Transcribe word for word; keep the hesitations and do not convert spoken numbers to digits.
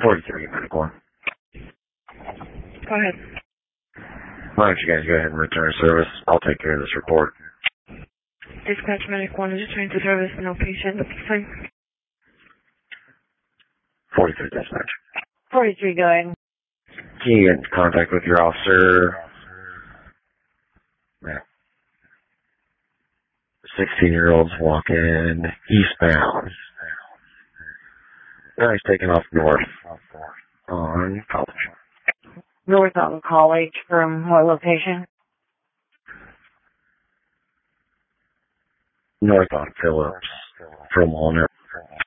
forty-three, medical. Go ahead. Why don't you guys go ahead and return service? I'll take care of this report. Dispatch Medic one is returning to service, no patient at this time. forty-three, dispatch. forty-three, go ahead. Can you get in contact with your officer? Yeah. sixteen-year-olds walking eastbound. Now he's taking off north on College. North on College from what location? North on Phillips from Walnut.